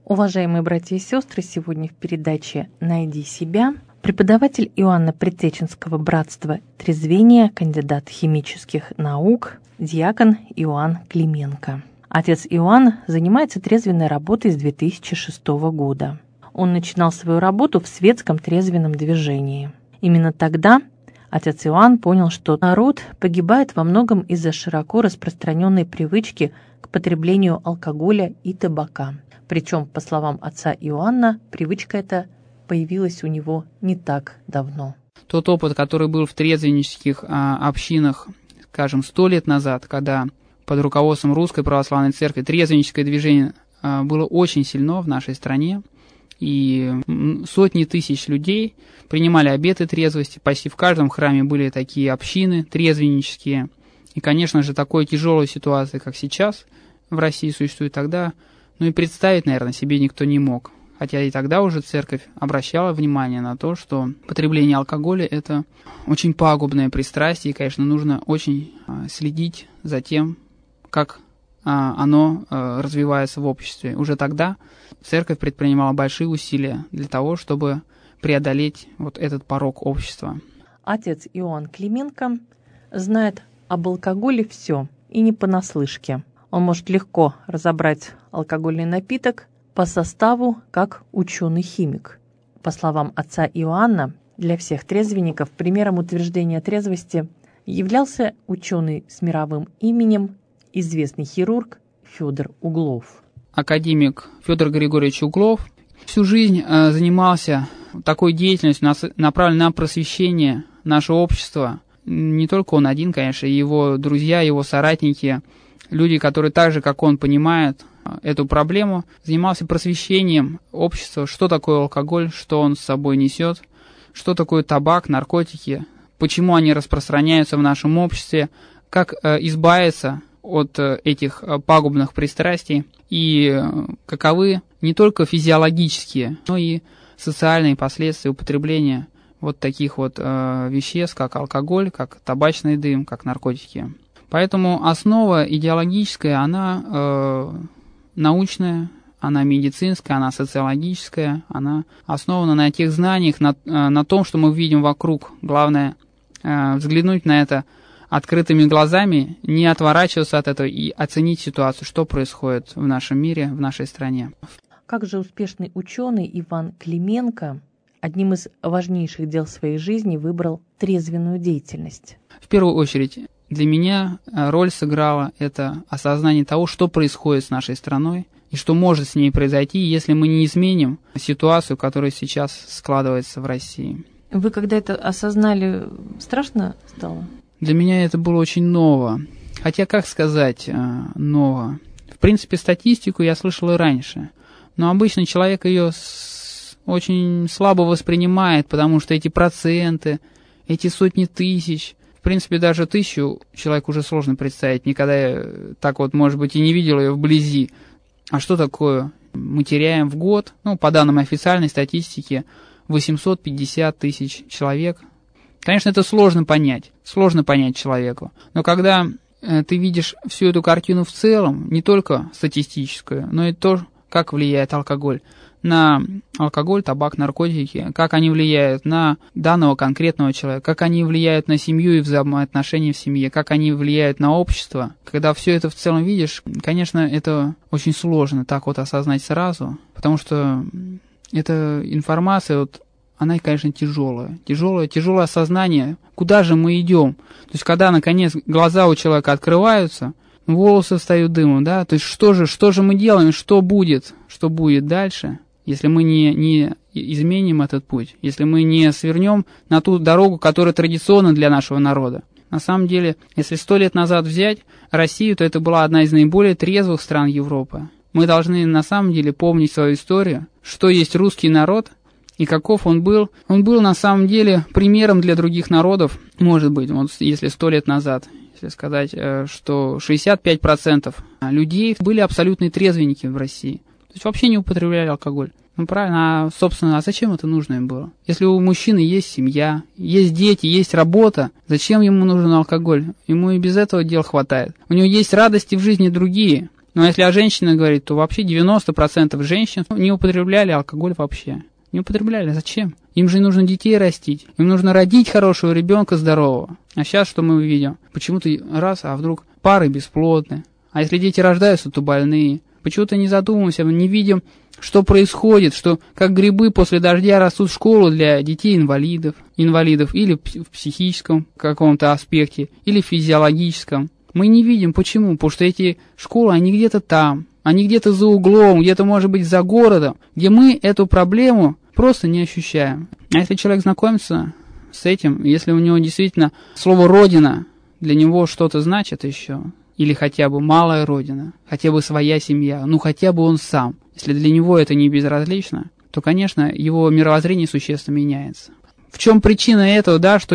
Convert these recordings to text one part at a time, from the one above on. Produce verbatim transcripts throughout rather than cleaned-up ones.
Уважаемые братья и сестры, сегодня в передаче «Найди себя» преподаватель Иоанно-Предтеченского братства трезвения, кандидат химических наук, диакон Иоанн Клименко. Отец Иоанн занимается трезвенной работой с две тысячи шестого года. Он начинал свою работу в светском трезвенном движении. Именно тогда отец Иоанн понял, что народ погибает во многом из-за широко распространенной привычки к потреблению алкоголя и табака. Причем, по словам отца Иоанна, привычка эта появилась у него не так давно. Тот опыт, который был в трезвеннических а, общинах, скажем, сто лет назад, когда под руководством Русской Православной Церкви трезвенническое движение а, было очень сильно в нашей стране, и сотни тысяч людей принимали обеты трезвости, почти в каждом храме были такие общины трезвеннические. И, конечно же, такой тяжелой ситуации, как сейчас в России существует, тогда, ну и представить, наверное, себе никто не мог. Хотя и тогда уже церковь обращала внимание на то, что потребление алкоголя – это очень пагубное пристрастие, и, конечно, нужно очень следить за тем, как оно развивается в обществе. Уже тогда церковь предпринимала большие усилия для того, чтобы преодолеть вот этот порог общества. Отец Иоанн Клименко знает об алкоголе все, и не понаслышке. Он может легко разобрать алкогольный напиток по составу, как ученый-химик. По словам отца Иоанна, для всех трезвенников примером утверждения трезвости являлся ученый с мировым именем, известный хирург Федор Углов. Академик Федор Григорьевич Углов всю жизнь э, занимался такой деятельностью, направленной на просвещение нашего общества. Не только он один, конечно, его друзья, его соратники, люди, которые так же, как он, понимают эту проблему, занимался просвещением общества, что такое алкоголь, что он с собой несет, что такое табак, наркотики, почему они распространяются в нашем обществе, как э, избавиться от э, этих э, пагубных пристрастий и э, каковы не только физиологические, но и социальные последствия употребления вот таких вот э, веществ, как алкоголь, как табачный дым, как наркотики. Поэтому основа идеологическая, она э, научная, она медицинская, она социологическая, она основана на тех знаниях, на, на том, что мы видим вокруг. Главное э, взглянуть на это открытыми глазами, не отворачиваться от этого и оценить ситуацию, что происходит в нашем мире, в нашей стране. Как же успешный ученый Иван Клименко одним из важнейших дел своей жизни выбрал трезвенную деятельность? В первую очередь, для меня роль сыграла это осознание того, что происходит с нашей страной и что может с ней произойти, если мы не изменим ситуацию, которая сейчас складывается в России. Вы когда это осознали, страшно стало? Для меня это было очень ново. Хотя, как сказать, ново? В принципе, статистику я слышал и раньше, но обычно человек ее очень слабо воспринимает, потому что эти проценты, эти сотни тысяч, в принципе, даже тысячу человек уже сложно представить, никогда так вот, может быть, и не видел ее вблизи. А что такое? Мы теряем в год, ну, по данным официальной статистики, восемьсот пятьдесят тысяч человек. Конечно, это сложно понять, сложно понять человеку. Но когда э, ты видишь всю эту картину в целом, не только статистическую, но и то, как влияет алкоголь на алкоголь, табак, наркотики, как они влияют на данного конкретного человека, как они влияют на семью и взаимоотношения в семье, как они влияют на общество. Когда все это в целом видишь, конечно, это очень сложно так вот осознать сразу, потому что эта информация, вот, она, конечно, тяжелая. Тяжелое, тяжелое осознание, куда же мы идем. То есть, когда, наконец, глаза у человека открываются, волосы встают дымом, да, то есть, что же, что же мы делаем, что будет, что будет дальше, если мы не, не изменим этот путь, если мы не свернем на ту дорогу, которая традиционна для нашего народа. На самом деле, если сто лет назад взять Россию, то это была одна из наиболее трезвых стран Европы. Мы должны на самом деле помнить свою историю, что есть русский народ и каков он был. Он был на самом деле примером для других народов, может быть, вот если сто лет назад. Если сказать, что шестьдесят пять процентов людей были абсолютные трезвенники в России. То есть вообще не употребляли алкоголь. Ну правильно, а собственно, а зачем это нужно им было? Если у мужчины есть семья, есть дети, есть работа, зачем ему нужен алкоголь? Ему и без этого дел хватает. У него есть радости в жизни другие. Ну а если о женщинах говорить, то вообще девяносто процентов женщин не употребляли алкоголь вообще. Не употребляли. Зачем? Им же нужно детей растить. Им нужно родить хорошего ребенка здорового. А сейчас что мы видим? Почему-то раз, а вдруг пары бесплодны. А если дети рождаются, то больные. Почему-то не задумываемся, мы не видим, что происходит, что как грибы после дождя растут в школу для детей-инвалидов, инвалидов или в психическом каком-то аспекте, или в физиологическом. Мы не видим. Почему? Потому что эти школы, они где-то там, они где-то за углом, где-то, может быть, за городом, где мы эту проблему просто не ощущаем. А если человек знакомится с этим, если у него действительно слово «родина» для него что-то значит еще, или хотя бы малая родина, хотя бы своя семья, ну хотя бы он сам, если для него это не безразлично, то, конечно, его мировоззрение существенно меняется. В чем причина этого, да, что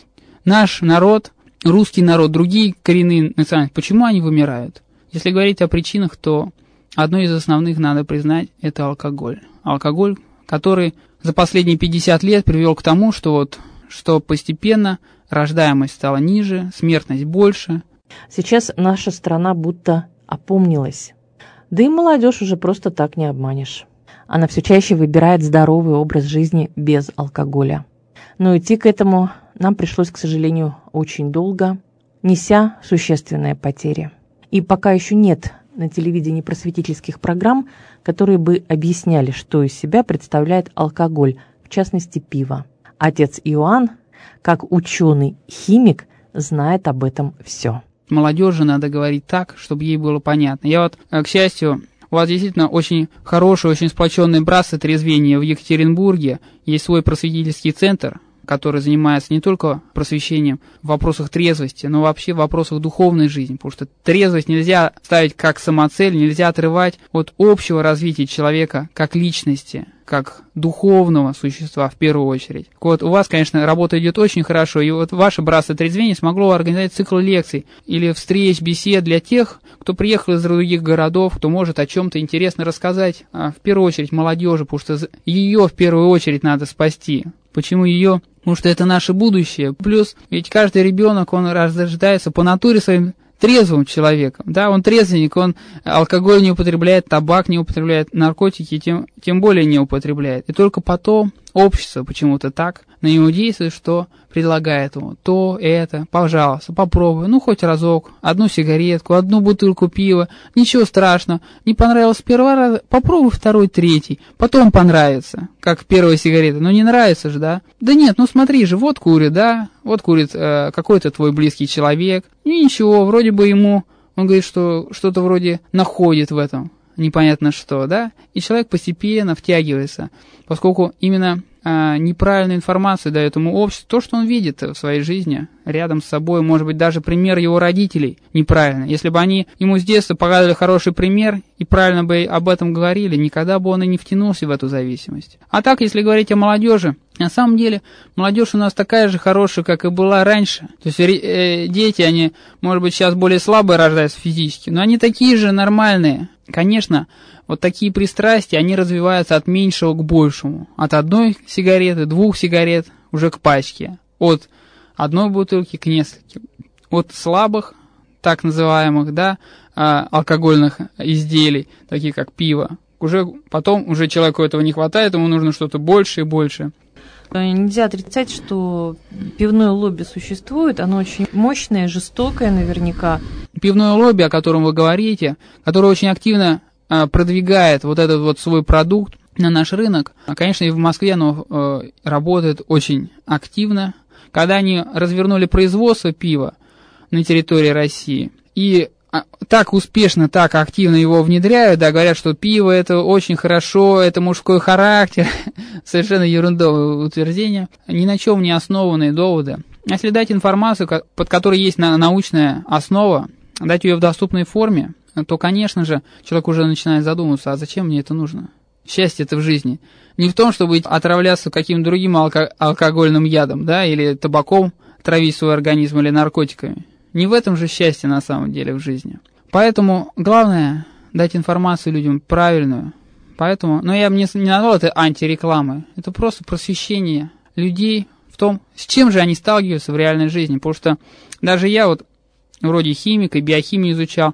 наш народ, русский народ, другие коренные национальности, почему они вымирают? Если говорить о причинах, то одной из основных, надо признать, это алкоголь. Алкоголь, который за последние пятьдесят лет привел к тому, что, вот, что постепенно рождаемость стала ниже, смертность больше. Сейчас наша страна будто опомнилась. Да и молодежь уже просто так не обманешь. Она все чаще выбирает здоровый образ жизни без алкоголя. Но идти к этому нам пришлось, к сожалению, очень долго, неся существенные потери. И пока еще нет на телевидении просветительских программ, которые бы объясняли, что из себя представляет алкоголь, в частности пиво. Отец Иоанн, как ученый-химик, знает об этом все. Молодежи надо говорить так, чтобы ей было понятно. Я вот, к счастью, у вас действительно очень хорошее, очень сплоченное братство трезвения в Екатеринбурге. Есть свой просветительский центр, который занимается не только просвещением в вопросах трезвости, но вообще в вопросах духовной жизни. Потому что трезвость нельзя ставить как самоцель, нельзя отрывать от общего развития человека как личности, как духовного существа в первую очередь. Вот у вас, конечно, работа идет очень хорошо, и вот ваше братство трезвения смогло организовать цикл лекций или встреч, бесед для тех, кто приехал из других городов, кто может о чем-то интересно рассказать, а в первую очередь молодежи, потому что ее в первую очередь надо спасти. Почему ее? Потому что это наше будущее. Плюс, ведь каждый ребенок, он рождается по натуре своим трезвым человеком, да, он трезвенник, он алкоголь не употребляет, табак не употребляет, наркотики тем, тем более не употребляет. И только потом общество почему-то так на него действует, что предлагает ему то, это, пожалуйста, попробуй, ну хоть разок, одну сигаретку, одну бутылку пива, ничего страшного, не понравилось первый раз, попробуй второй, третий, потом понравится, как первая сигарета, но не нравится же, да? Да нет, ну смотри же, вот курит, да, вот курит э, какой-то твой близкий человек, и ничего, вроде бы ему, он говорит, что что-то вроде находит в этом, непонятно что, да, и человек постепенно втягивается, поскольку именно а, неправильную информацию дает ему общество, то, что он видит в своей жизни, рядом с собой, может быть, даже пример его родителей неправильный. Если бы они ему с детства показывали хороший пример и правильно бы об этом говорили, никогда бы он и не втянулся в эту зависимость. А так, если говорить о молодежи, на самом деле, молодежь у нас такая же хорошая, как и была раньше. То есть э, дети, они, может быть, сейчас более слабые рождаются физически, но они такие же нормальные. Конечно, вот такие пристрастия, они развиваются от меньшего к большему. От одной сигареты, двух сигарет уже к пачке. От одной бутылки к нескольким. От слабых, так называемых, да, алкогольных изделий, таких как пиво, уже потом уже человеку этого не хватает, ему нужно что-то больше и больше. Нельзя отрицать, что пивное лобби существует, оно очень мощное, жестокое наверняка. Пивное лобби, о котором вы говорите, которое очень активно э, продвигает вот этот вот свой продукт на наш рынок, конечно, и в Москве оно э, работает очень активно. Когда они развернули производство пива на территории России и так успешно, так активно его внедряют, да, говорят, что пиво это очень хорошо, это мужской характер, совершенно ерундовое утверждение, ни на чем не основанные доводы. Если дать информацию, под которой есть научная основа, дать ее в доступной форме, то, конечно же, человек уже начинает задумываться, а зачем мне это нужно? Счастье-то в жизни не в том, чтобы отравляться каким-то другим алко- алкогольным ядом, да, или табаком травить свой организм, или наркотиками. Не в этом же счастье на самом деле в жизни. Поэтому главное дать информацию людям правильную. Поэтому, но я бы не, не назвал это антирекламой. Это просто просвещение людей в том, с чем же они сталкиваются в реальной жизни. Потому что даже я вот вроде химик и биохимию изучал,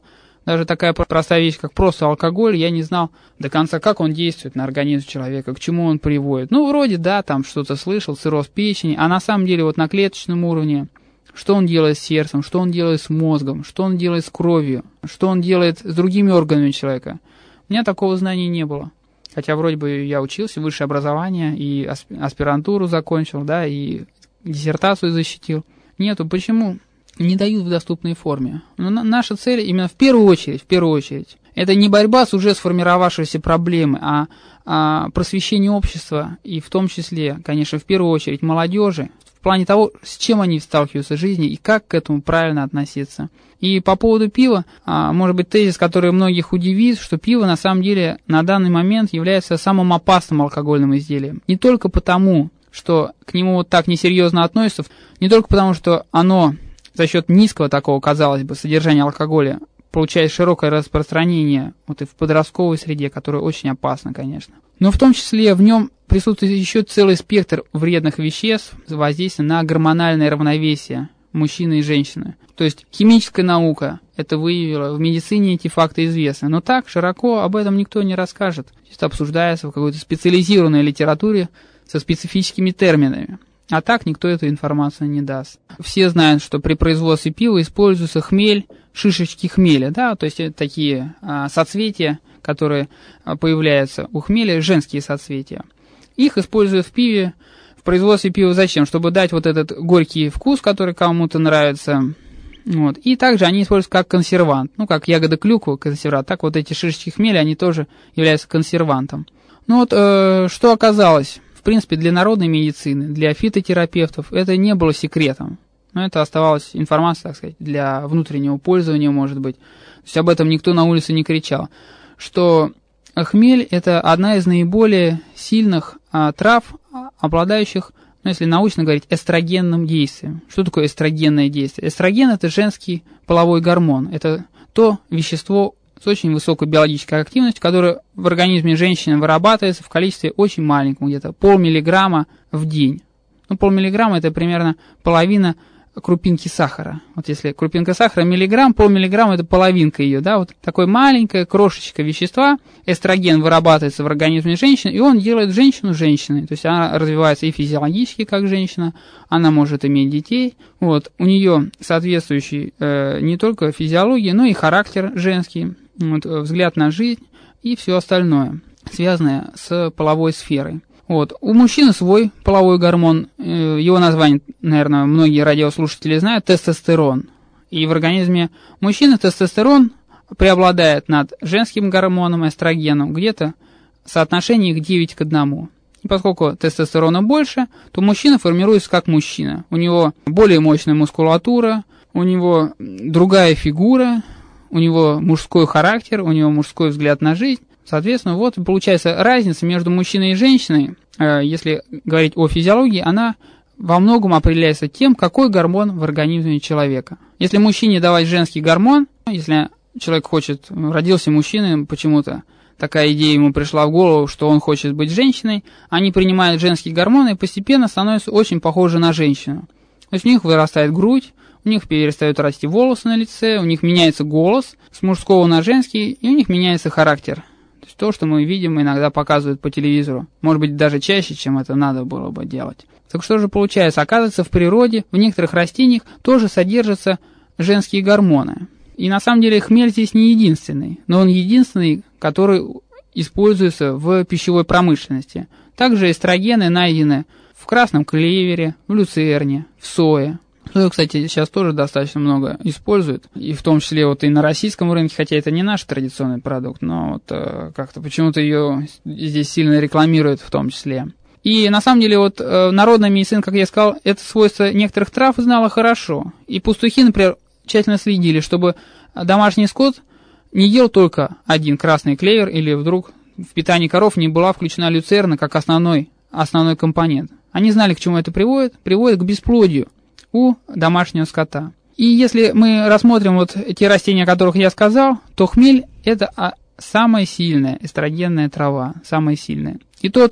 Даже такая простая вещь, как просто алкоголь, я не знал до конца, как он действует на организм человека, к чему он приводит. Ну, вроде, да, там что-то слышал, цирроз печени, а на самом деле вот на клеточном уровне, что он делает с сердцем, что он делает с мозгом, что он делает с кровью, что он делает с другими органами человека. У меня такого знания не было. Хотя вроде бы я учился, высшее образование, и аспирантуру закончил, да, и диссертацию защитил. Нету. Почему? Не дают в доступной форме. Но наша цель именно в первую очередь, в первую очередь, это не борьба с уже сформировавшейся проблемой, а, а просвещение общества, и в том числе, конечно, в первую очередь молодежи, в плане того, с чем они сталкиваются в жизни и как к этому правильно относиться. И по поводу пива, а, может быть, тезис, который многих удивит, что пиво на самом деле на данный момент является самым опасным алкогольным изделием. Не только потому, что к нему вот так несерьезно относятся, не только потому, что оно за счет низкого такого, казалось бы, содержания алкоголя получает широкое распространение вот и в подростковой среде, которое очень опасно, конечно. Но в том числе в нем присутствует еще целый спектр вредных веществ, воздействия на гормональное равновесие мужчины и женщины. То есть химическая наука это выявила, в медицине эти факты известны, но так широко об этом никто не расскажет. Это обсуждается в какой-то специализированной литературе со специфическими терминами. А так никто эту информацию не даст. Все знают, что при производстве пива используется хмель, шишечки хмеля, да, то есть это такие а, соцветия, которые а, появляются у хмеля, женские соцветия. Их используют в пиве, в производстве пива зачем? Чтобы дать вот этот горький вкус, который кому-то нравится. Вот. И также они используются как консервант, ну, как ягода клюквы консервант, так вот эти шишечки хмеля, они тоже являются консервантом. Ну вот, э, что оказалось? В принципе, для народной медицины, для фитотерапевтов это не было секретом. Но это оставалась информация, так сказать, для внутреннего пользования, может быть. То есть об этом никто на улице не кричал. Что хмель – это одна из наиболее сильных а, трав, обладающих, ну, если научно говорить, эстрогенным действием. Что такое эстрогенное действие? Эстроген – это женский половой гормон. Это то вещество, с очень высокой биологической активностью, которая в организме женщины вырабатывается в количестве очень маленьком, где-то полмиллиграмма в день. Ну, полмиллиграмма – это примерно половина крупинки сахара. Вот если крупинка сахара миллиграмм, полмиллиграмма – это половинка ее, да, вот такое маленькое крошечка вещества, эстроген вырабатывается в организме женщины, и он делает женщину женщиной. То есть она развивается и физиологически как женщина, она может иметь детей. Вот. У нее соответствующий э, не только физиология, но и характер женский, вот, взгляд на жизнь и все остальное, связанное с половой сферой. Вот. У мужчины свой половой гормон, его название, наверное, многие радиослушатели знают, тестостерон. И в организме мужчины тестостерон преобладает над женским гормоном, эстрогеном, где-то соотношение их девять к одному. И поскольку тестостерона больше, то мужчина формируется как мужчина. У него более мощная мускулатура, у него другая фигура, у него мужской характер, у него мужской взгляд на жизнь. Соответственно, вот получается разница между мужчиной и женщиной, если говорить о физиологии, она во многом определяется тем, какой гормон в организме человека. Если мужчине давать женский гормон, если человек хочет, родился мужчиной, почему-то такая идея ему пришла в голову, что он хочет быть женщиной, они принимают женские гормоны и постепенно становятся очень похожи на женщину. То есть у них вырастает грудь, у них перестают расти волосы на лице, у них меняется голос с мужского на женский, и у них меняется характер. То есть то, что мы видим, иногда показывают по телевизору. Может быть, даже чаще, чем это надо было бы делать. Так что же получается? Оказывается, в природе, в некоторых растениях тоже содержатся женские гормоны. И на самом деле хмель здесь не единственный, но он единственный, который используется в пищевой промышленности. Также эстрогены найдены в красном клевере, в люцерне, в сое. Сою, кстати, сейчас тоже достаточно много используют, и в том числе вот и на российском рынке, хотя это не наш традиционный продукт, но вот э, как-то почему-то ее здесь сильно рекламируют в том числе. И на самом деле вот э, народная медицина, как я сказал, это свойство некоторых трав знала хорошо. И пастухи, например, тщательно следили, чтобы домашний скот не ел только один красный клевер, или вдруг в питании коров не была включена люцерна как основной, основной компонент. Они знали, к чему это приводит. Приводит к бесплодию у домашнего скота. И если мы рассмотрим вот те растения, о которых я сказал, то хмель – это самая сильная эстрогенная трава, самая сильная. И тот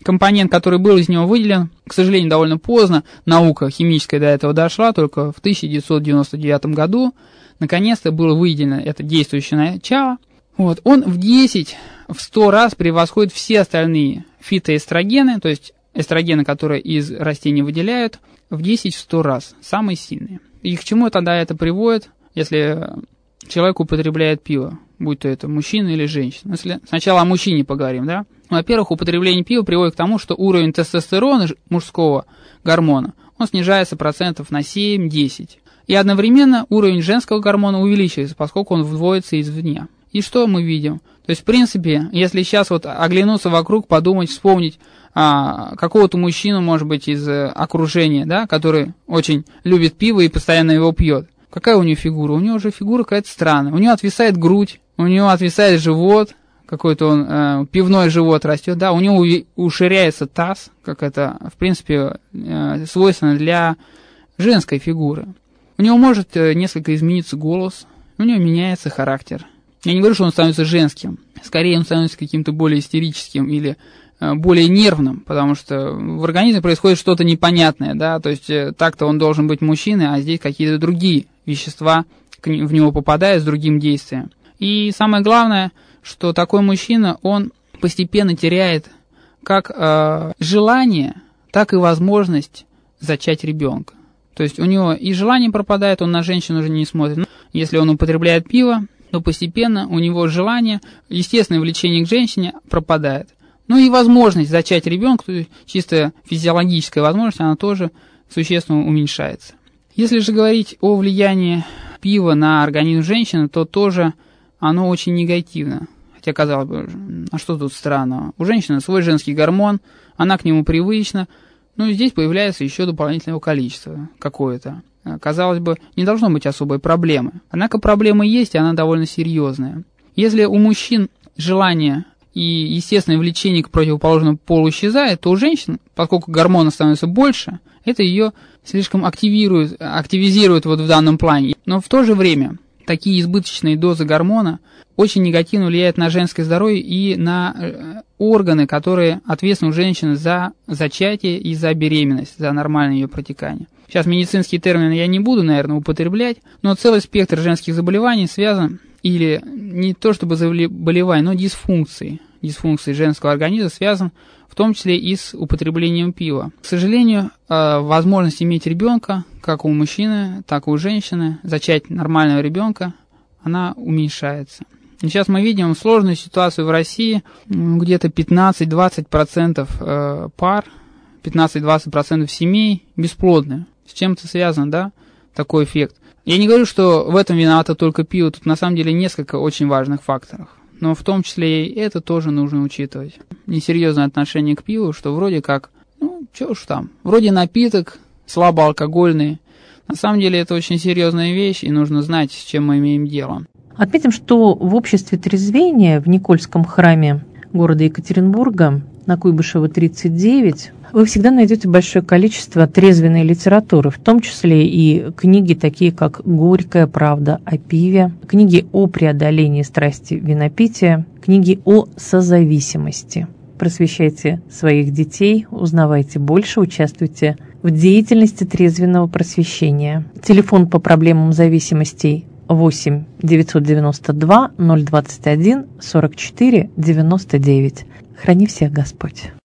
компонент, который был из него выделен, к сожалению, довольно поздно, наука химическая до этого дошла, только в тысяча девятьсот девяносто девятом году, наконец-то было выделено это действующее начало. Вот, он в десять, в сто раз превосходит все остальные фитоэстрогены, то есть эстрогены, которые из растений выделяют, в десять-сто раз, самые сильные. И к чему тогда это приводит, если человек употребляет пиво, будь то это мужчина или женщина? Если сначала о мужчине поговорим, да? Во-первых, употребление пива приводит к тому, что уровень тестостерона мужского гормона, он снижается процентов на семь-десять. И одновременно уровень женского гормона увеличивается, поскольку он вводится извне. И что мы видим? То есть, в принципе, если сейчас вот оглянуться вокруг, подумать, вспомнить а, какого-то мужчину, может быть, из э, окружения, да, который очень любит пиво и постоянно его пьет. Какая у него фигура? У него уже фигура какая-то странная. У него отвисает грудь, у него отвисает живот, какой-то он э, пивной живот растет, да, у него уширяется таз, как это, в принципе, э, свойственно для женской фигуры. У него может э, несколько измениться голос, у него меняется характер. Я не говорю, что он становится женским, скорее он становится каким-то более истерическим или э, более нервным, потому что в организме происходит что-то непонятное, да, то есть э, так-то он должен быть мужчиной, а здесь какие-то другие вещества в него попадают с другим действием. И самое главное, что такой мужчина, он постепенно теряет как э, желание, так и возможность зачать ребенка. То есть у него и желание пропадает, он на женщину уже не смотрит. Если он употребляет пиво, то постепенно у него желание, естественное влечение к женщине пропадает. Ну и возможность зачать ребенка, то есть чисто физиологическая возможность, она тоже существенно уменьшается. Если же говорить о влиянии пива на организм женщины, то тоже оно очень негативно. Хотя, казалось бы, а что тут странного? У женщины свой женский гормон, она к нему привычна, но здесь появляется еще дополнительное количество какое-то. Казалось бы, не должно быть особой проблемы. Однако проблема есть, и она довольно серьезная. Если у мужчин желание и естественное влечение к противоположному полу исчезает, то у женщин, поскольку гормона становится больше, это ее слишком активирует, активизирует вот в данном плане. Но в то же время такие избыточные дозы гормона очень негативно влияют на женское здоровье и на органы, которые ответственны у женщины за зачатие и за беременность, за нормальное ее протекание. Сейчас медицинские термины я не буду, наверное, употреблять, но целый спектр женских заболеваний связан, или не то чтобы заболевания, но дисфункции, дисфункции женского организма связан в том числе и с употреблением пива. К сожалению, возможность иметь ребенка, как у мужчины, так и у женщины, зачать нормального ребенка, она уменьшается. И сейчас мы видим сложную ситуацию в России, где-то пятнадцать-двадцать процентов пар, пятнадцать-двадцать процентов семей бесплодны. С чем это связано, да, такой эффект? Я не говорю, что в этом виновато только пиво, тут на самом деле несколько очень важных факторов. Но в том числе и это тоже нужно учитывать. Несерьезное отношение к пиву, что вроде как, ну, чё уж там, вроде напиток, слабоалкогольный. На самом деле это очень серьезная вещь, и нужно знать, с чем мы имеем дело. Отметим, что в обществе трезвения в Никольском храме города Екатеринбурга на Куйбышева тридцать девять вы всегда найдете большое количество трезвенной литературы, в том числе и книги, такие как «Горькая правда о пиве», книги о преодолении страсти винопития, книги о созависимости. Просвещайте своих детей, узнавайте больше, участвуйте в деятельности трезвенного просвещения. Телефон по проблемам зависимостей восемь девятьсот девяносто два ноль двадцать один сорок четыре девяносто девять. Храни всех Господь.